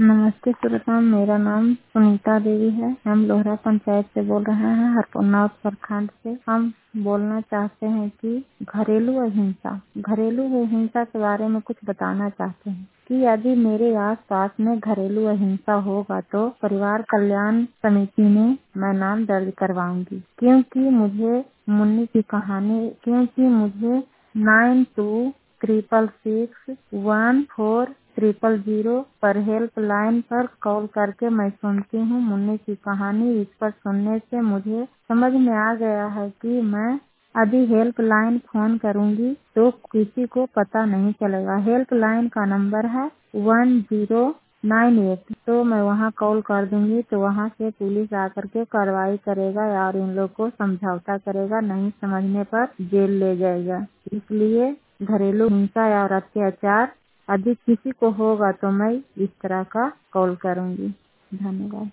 नमस्ते सुरताम, मेरा नाम सुनीता देवी है। हम लोहरा पंचायत से बोल रहे हैं, हरपुन्ना प्रखंड से। हम बोलना चाहते हैं कि घरेलू अहिंसा के बारे में कुछ बताना चाहते हैं कि यदि मेरे आसपास में घरेलू अहिंसा होगा तो परिवार कल्याण समिति में मैं नाम दर्ज करवाऊंगी, क्योंकि मुझे 9266614000 पर हेल्पलाइन पर कॉल करके मैं सुनती हूँ मुन्नी की कहानी। इस पर सुनने से मुझे समझ में आ गया है कि मैं यदि हेल्पलाइन फोन करूंगी तो किसी को पता नहीं चलेगा। हेल्पलाइन का नंबर है 1098। तो मैं वहां कॉल कर दूंगी तो वहां से पुलिस आकर के कार्रवाई करेगा और इन लोग को समझौता करेगा, नहीं समझने पर जेल ले जाएगा। इसलिए घरेलू हिंसा और अत्याचार यदि किसी को होगा तो मैं इस तरह का कॉल करूंगी। धन्यवाद।